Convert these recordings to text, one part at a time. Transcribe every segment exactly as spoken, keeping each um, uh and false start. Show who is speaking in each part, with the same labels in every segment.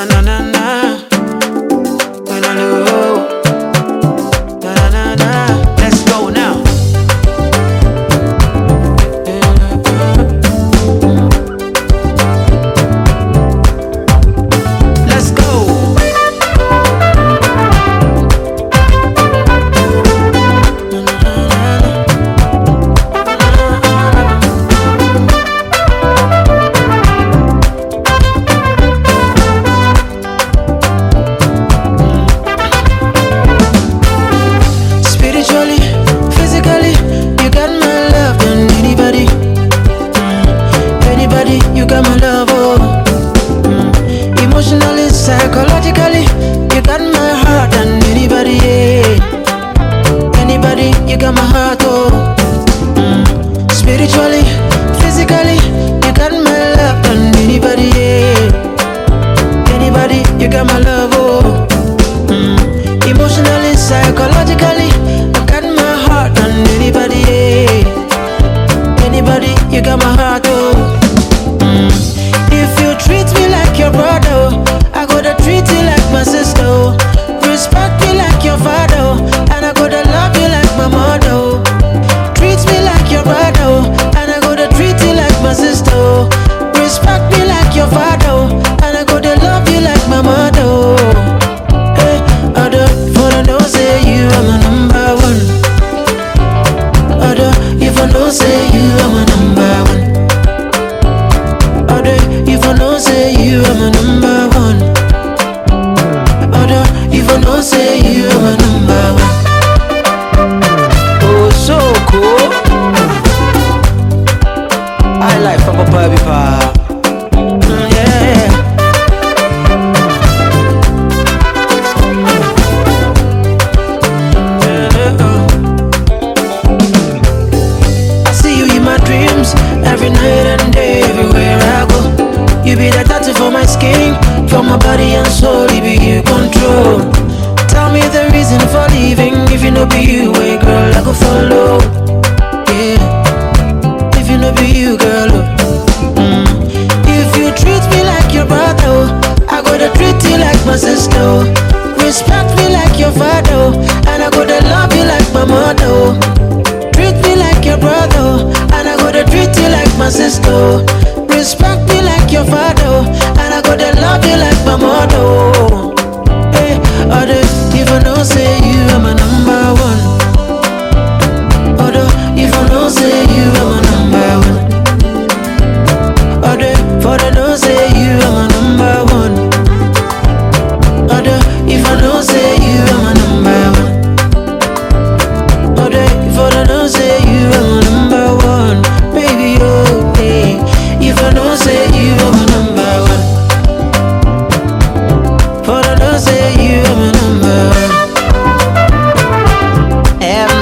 Speaker 1: na na na. When I know, na na na na. Let's go now. Let's go. Spiritually, physically, you got my love than anybody. Anybody, you got my love, oh. Emotionally, psychologically, you got my heart than anybody, yeah. Anybody, you got my heart, oh. Spiritually, physically, you got my love than anybody, yeah. Anybody, you got my love, oh. Emotionally, psychologically, I got my heart than anybody, yeah. Anybody, you got my heart, oh. Mm. If you treat me like your brother, I gotta treat you like my sister. Respect me like your father, and I gotta love you like my mother. Treat me like your brother, and I gotta treat you like my sister. Respect me like your father, and I gotta love you like my mother. Hey, other for I know say you are my number one. Other if I know say you are my number one. Other if I know say you are my number one. Other if I know say you are my number one. Oh, so cool. I like Papa Baby Pa. Mm, yeah. I see you in my dreams every night and day, everywhere I go. You be the tattoo for my skin, for my body and soul. You be you control. Tell me the reason for leaving. If you know be you, hey girl, I go follow. Yeah. If you know be you, girl. Mm. If you treat me like your brother, I gotta treat you like my sister. Respect me like your father, and I gotta love you like my mother. Treat me like your brother, and I gotta treat you like my sister. Respect me like your father, and I gotta love you like my mother. Hey, other if I know say you are my number one. Other if I know say you are my number one. Other for I know say you are my number one. Other if I know say you are my number one. Other if I know say you are my number one. Baby, oh, hey. If I know say you are my number one. For I know say you are my number one. Um,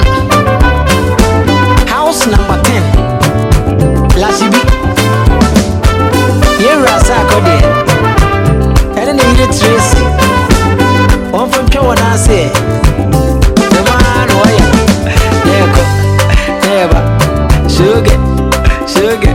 Speaker 1: house number ten. Lashibi. Yeah, Rasa Cody. And then you Tracy. One from Kawan, I say. The man, why? Never, never. Sugar, sugar.